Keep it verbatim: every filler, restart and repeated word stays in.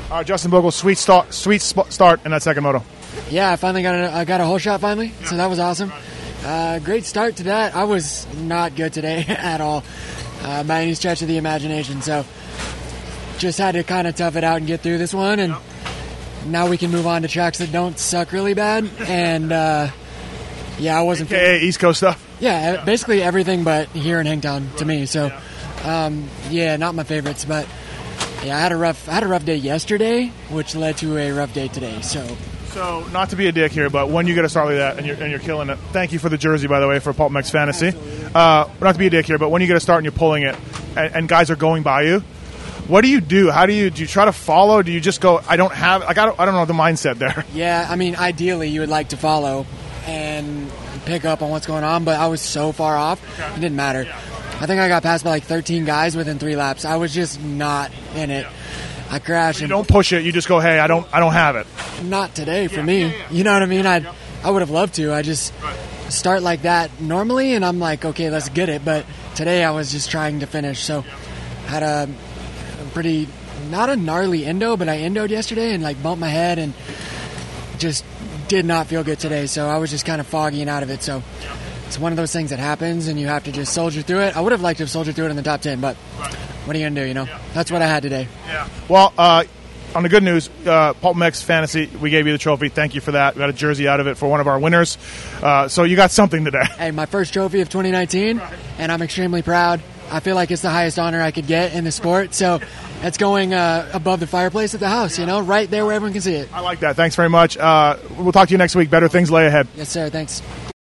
Uh, Justin Bogle, sweet start, sweet sp- start in that second moto. Yeah, I finally got a, I got a whole shot finally, so that was awesome. Uh, great start to that. I was not good today at all, uh, by any stretch of the imagination. So just had to kind of tough it out and get through this one, and now we can move on to tracks that don't suck really bad. And uh, yeah, I wasn't. A K A East Coast stuff. Yeah, basically everything but here in Hangtown to me. So um, yeah, not my favorites, but. Yeah, I had a rough I had a rough day yesterday, which led to a rough day today. So, so not to be a dick here, but when you get a start like that and you're and you're killing it, thank you for the jersey, by the way, for Pulp Mix Fantasy. Uh, not to be a dick here, but when you get a start and you're pulling it, and, and guys are going by you, what do you do? How do you do? You try to follow? Do you just go? I don't have. Like, I don't. I don't know the mindset there. Yeah, I mean, ideally you would like to follow and pick up on what's going on, but I was so far off, it didn't matter. I think I got passed by like thirteen guys within three laps. I was just not in it. I crashed. You and don't push it. You just go, hey, I don't I don't have it. Not today for me. You know what I mean? I I would have loved to. I just start like that normally, and I'm like, okay, let's get it. But today I was just trying to finish. So had a, a pretty, not a gnarly endo, but I endoed yesterday and like bumped my head and just did not feel good today. So I was just kind of foggy and out of it. So it's one of those things that happens, and you have to just soldier through it. I would have liked to have soldiered through it in the top ten, but what are you going to do, you know? That's what I had today. Yeah. Well, uh, on the good news, uh, Pulp Mix Fantasy, we gave you the trophy. Thank you for that. We got a jersey out of it for one of our winners. Uh, so you got something today. Hey, my first trophy of twenty nineteen, and I'm extremely proud. I feel like it's the highest honor I could get in the sport, so it's going uh, above the fireplace at the house, you know, right there where everyone can see it. I like that. Thanks very much. Uh, we'll talk to you next week. Better things lay ahead. Yes, sir. Thanks.